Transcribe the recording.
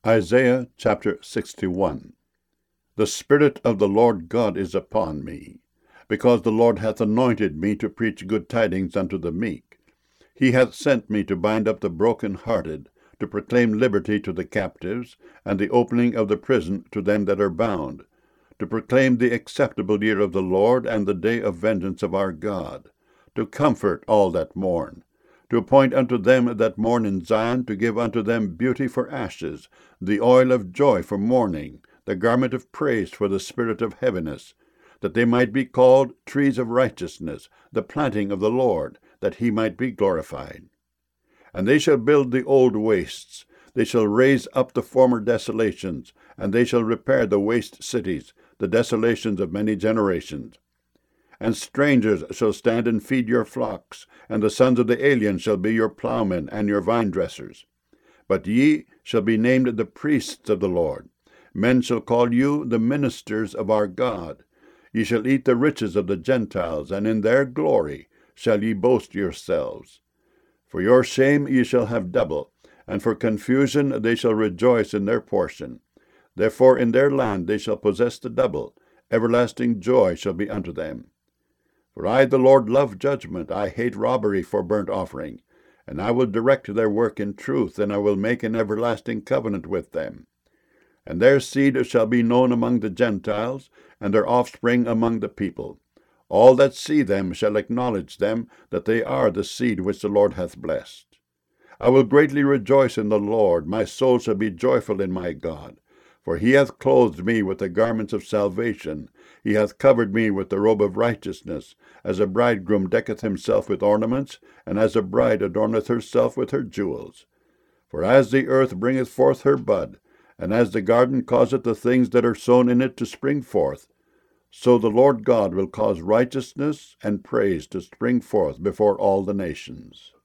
Isaiah chapter 61. The Spirit of the Lord God is upon me, because the Lord hath anointed me to preach good tidings unto the meek. He hath sent me to bind up the brokenhearted, to proclaim liberty to the captives, and the opening of the prison to them that are bound, to proclaim the acceptable year of the Lord, and the day of vengeance of our God, to comfort all that mourn, to appoint unto them that mourn in Zion, to give unto them beauty for ashes, the oil of joy for mourning, the garment of praise for the spirit of heaviness, that they might be called trees of righteousness, the planting of the Lord, that he might be glorified. And they shall build the old wastes, they shall raise up the former desolations, and they shall repair the waste cities, the desolations of many generations. And strangers shall stand and feed your flocks, and the sons of the alien shall be your plowmen and your vine-dressers. But ye shall be named the priests of the Lord. Men shall call you the ministers of our God. Ye shall eat the riches of the Gentiles, and in their glory shall ye boast yourselves. For your shame ye shall have double, and for confusion they shall rejoice in their portion. Therefore in their land they shall possess the double. Everlasting joy shall be unto them. For I, the Lord, love judgment. I hate robbery for burnt offering. And I will direct their work in truth, and I will make an everlasting covenant with them. And their seed shall be known among the Gentiles, and their offspring among the people. All that see them shall acknowledge them, that they are the seed which the Lord hath blessed. I will greatly rejoice in the Lord. My soul shall be joyful in my God. For he hath clothed me with the garments of salvation. He hath covered me with the robe of righteousness, as a bridegroom decketh himself with ornaments, and as a bride adorneth herself with her jewels. For as the earth bringeth forth her bud, and as the garden causeth the things that are sown in it to spring forth, so the Lord God will cause righteousness and praise to spring forth before all the nations.